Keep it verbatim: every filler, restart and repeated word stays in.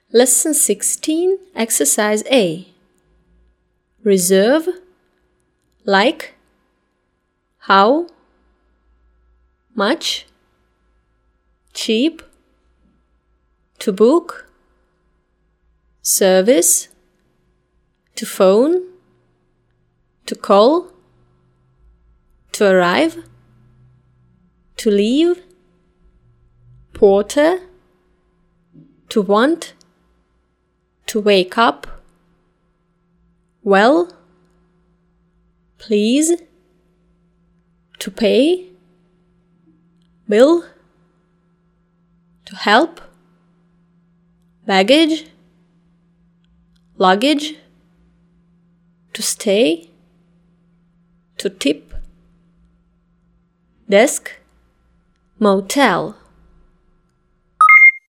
Lesson sixteen, Exercise A. Reserve, like, how, much, cheap, to book, service, to phone, to call, to arrive, to leave, porter, to want, to wake up, well, please, to pay, bill, to help, baggage, luggage, to stay, to tip, desk, motel.